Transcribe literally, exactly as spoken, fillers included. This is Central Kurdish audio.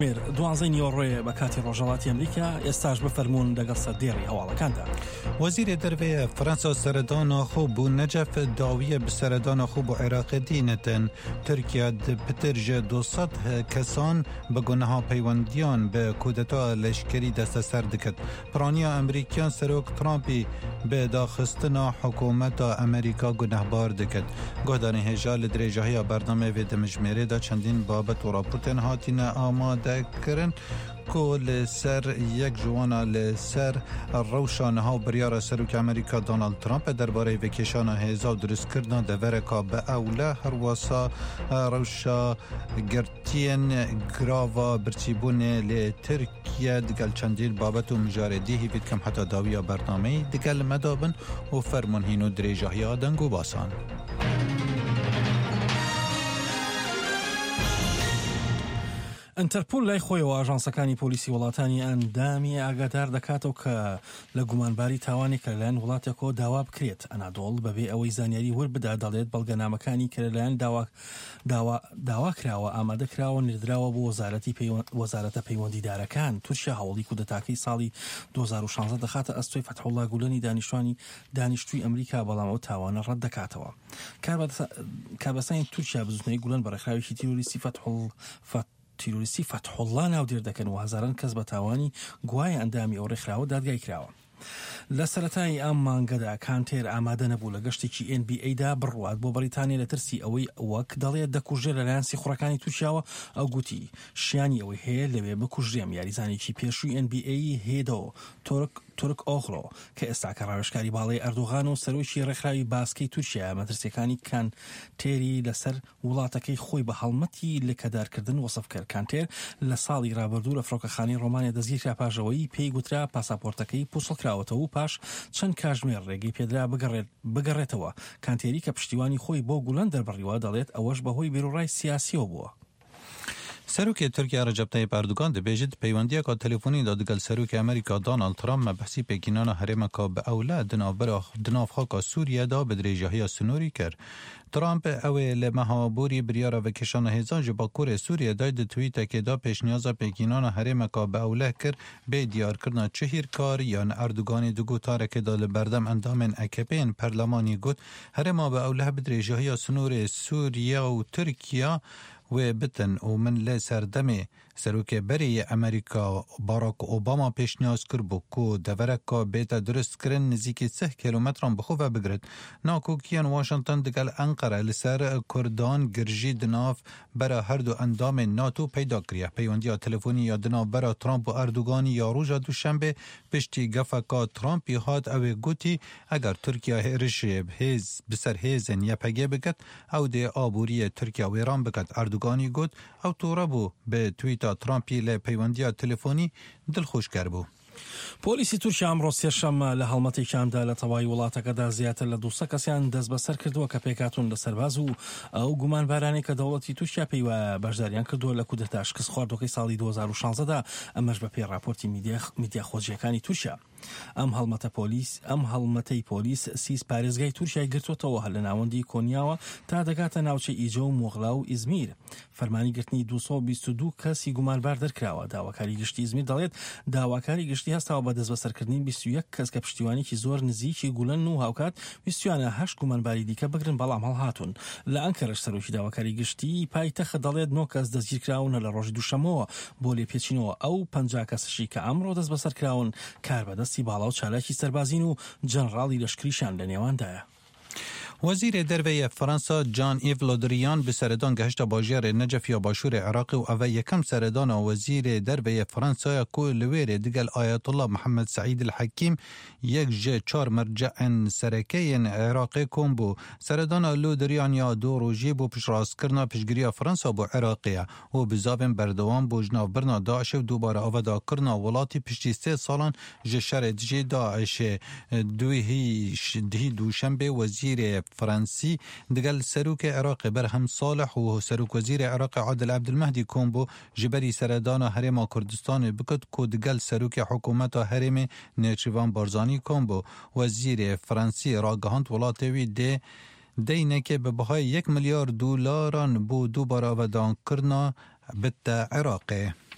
دوانزەی نیۆڕێ بە کاتی ڕۆژهەڵاتی ئەمریکا ئێستاش بفەرمونون لەگەڵ سەردێڕی هەواڵەکاندا. وەزیرێ دەرەوەیە فەرەنسا سەردانا خوب بوو نەجەف داویە بسەردانا خوب و عێراقی دینەتن تورکیا پترژە دوسەد کەسان بە گونەها پەیوەندیان بە کودەتا لەشکری دەستە سەر دکرد. پرانیا ئەمریکیان سەرۆک ترامپی بە داخستنا حکوومەتا ئەمریکا گونەهبار دکرد. گۆدانی هێژا لە درێژاهەیە بەردەمە وێ دەمژمێرێدا چەندین بابەت و راپۆرتێن هاتینە ئامادە کردن کو لسر یک جوانا لسر روشانها و بریار سروک امریکا دونالد ترامپ درباره وکیشان هزا درست کردن دورکا به اوله هر واسا روشا گرتین گراوا برچیبون لی ترکیه دگل چندین بابت و مجاردی هیوید کم حتی داویا برنامه دگل مدابن و فرمون هینو دریجاهی آدنگو باسان. ئەنتەرپۆل لای خۆیەوە ئاژانسەکانی پۆلیسی وڵاتانی ئەندامی ئاگادار دەکاتەوە کە لە گومانباری تاوانی کە لەلایەن وڵاتێکەوە داوا بکرێت. ئەنادۆڵ بەبێ ئەوەی زانیاری وەربدا دەڵێت بەڵگەنامەکانی کە لەلایەن داواکراوە ئامادەکراوە نردراوە بۆ وەزارەتی وەزارەتە پەیوەندیدارەکان. تورکیا هەوڵی کودەتاکەی ساڵی دوو هەزار و شانزە دەخاتە ئەستۆی فەتحوڵڵا گولەنی دانیشتوانی دانیشتووی ئەمریکا، بەڵام ئەو تاوانە ڕەت دەکاتەوە. کاربەسانی تورکیا بزوتنەی گولەن بەڕێکخراوێکی تیرۆریستی فەتحوڵ تیرۆریستی فەتحوڵڵا ناودێر دەکەن و هەزاران کەس بە تاوانی گوای ئەندامی ئەو ڕێکخراوە دادگای کراوە. لە سەرەتای ئەم مانگەدا کانتێر ئامادە نەبوو لە گەشتێکی ئێن بی ئەیدا بڕوات بۆ بەریتانیا لە ترسی ئەوەی وەک دەڵێت دەکوژێت لەلایەن سیخوڕەکانی تورکیاوە. ئەو گوتی شیانی ئەوەی هەیە لەوێ بکوژێم. یاریزانێکی پێشووی ئێن بی ئەی هێدۆ تۆرک تورک ئۆغڵۆ کە ئێستا کە ڕاوێژکاری باڵی ئەردوغان و سەرۆکی ڕێکخراوی باسکەی تورکیا مەترسیەکانی کانتێری لەسەر وڵاتەکەی خۆی بە هەڵمەتی لێکەدارکردن وەسف کرد. کانتێر لە ساڵی ڕابردوو لە فڕۆکەخانەی ڕۆمانیا دەستگیرکرا پاشەوەی پێی گوترا پاساپۆرتەکەی پوسڵکراوەتەوە و پاش چەند کاژمێر ڕێگەی پێدرا بگەڕێتەوە. کانتێری کە پشتیوانی خۆی بۆ گولەن دەربڕیوە دەڵێت ئەوەش بەهۆی بیرۆڕای سیاسیەوە بووە. سروک ترکیه رجب طیب اردوغان دبیجد پیوندی که تلفنی داد گل سروک امریکا دونالد ترامپ مبحثی پکینان هرم که به اولاد دنابرا دنافخا که سوریه دا بدریجاهی سنوری کرد. ترامپ اوی مهابوری بریار و کشان هزار جباکور سوریه داید توییت که دا پیشنیاز پکینان هرم که به اولاد کرد به دیار کردن چهیر کار یا اردوغان دو گوتاره که دال بردم اندامن اکپین پرلمانی گوت هرم به اولاد بدریجاهی سنور سوریه و ترکیه و بتن و من لسر دمه سروک بری امریکا باراک اوباما پیشنیاز کرد بو کو دورکا بیتا درست کرن نزیکی سه کیلومتران بخوفه بگرد. ناکو کیان واشنطن دگل انقره لسر کردان گرجی دناف برا هر دو اندام ناتو پیدا کریه. پیوندی تلفونی یا دناف برا ترامپ و اردوغانی یا روژا دوشنبه پشتی گفکا ترامپی هاد اوی گوتی اگر ترکیه هرش هیز بسر هیزن یا پگه بگد او ده آبوری ترکیه و ایران بگد. اردوغانی گوت او توربو به تویتا ترامپی له پیوندی تلفنی دلخوش کربو. پۆلیسی تورکیا ئەمڕۆ سێشەممە لە هەڵمەتێکیاندا لە تەواوی وڵاتەکەدا زیاتر لە دووسە کەسیان دەست بەسەر کردووە کە پێکاتون لە سەرباز و ئەو گومانبارانەی کە دەوڵەتی تورکیا پێی وایە بەشداریان کردووە لە کودەتا شکست خواردوەکەی ساڵی دوو هەزار و شانزەدا. ئەمەش بە پێی راپۆرتی میدیا خۆجیەکانی تورکیا. ئەم هەڵمەتە پۆلیس ئەم هەڵمەتەی پۆلیس سیس پارێزگای تورکیای گرتوتەوە هەر لە ناوەندی کۆنیاوە تا دەگاتە ناوچەی ئیجە و مۆغلا و ئیزمیر. فەرمانی گرتنی دووسەد و بیست و دوو کەسی گومانبار دەرکراوە. داواکاری گشتی ئیزمیر دەڵێت داواکاری گشتی هەستاوە بە دەست بەسەرکردنی بیست و یەک کەس کە پشتیوانێکی زۆر نزیکی گولەن و هاوکات ویستیانە هەشت گومانباری دیکە بگرن بەڵام هەڵهاتون. لە ئەنکەرەش سەرۆکی داواکاری گشتی پایتەخت دەڵێت نۆ کەس دەستگیرکراون لە ڕۆژی دووشەمەوە بۆ لێپێچینەوە. ئەو پەنجا کەسشی کە ئەمڕۆ دەست بەسەرکراون کار بەدەستی باڵا و چالاکی سەربازین و جەنەڕاڵی لەشکریشان لە نێواندایە. وزیر درویه فرانسا جان ایو لودریان به سردان گشت باجر نجف یا باشور عراق و اوه یکم سردان وزیر درویه فرانسا کو لویر دیگل آیت الله محمد سعید الحکیم یک جه چار مرجع سرکه عراق کن بو سردان لودریان یا دو روژی بو پشراس کرنا پشگیری فرانسا بو عراقیه و بزابن بردوان بو جناف برنا داعش و دوباره آودا کرنا ولاتی پشتی سه سالان جشر دیجی داعش دوی دهی دوشنبه وزیر فرانسی دگل سروک عراق برهم صالح و سروک وزیر عراق عادل عبدالمهدی کومبو جبری سردان هرم کردستان بکد کو دگل سروک حکومت هرم نیچوان بارزانی کومبو وزیر فرانسی راگهاند ولاتوی ده دینه که به بهای یک میلیارد دلاران بو دوباره ودان کرنا بت عراقه.